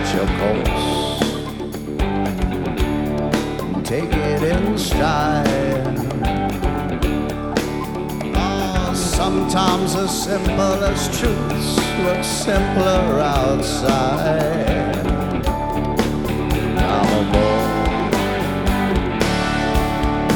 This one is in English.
your course. Take it in stride. Oh, sometimes as simple as truths look simpler outside. I'm a boy.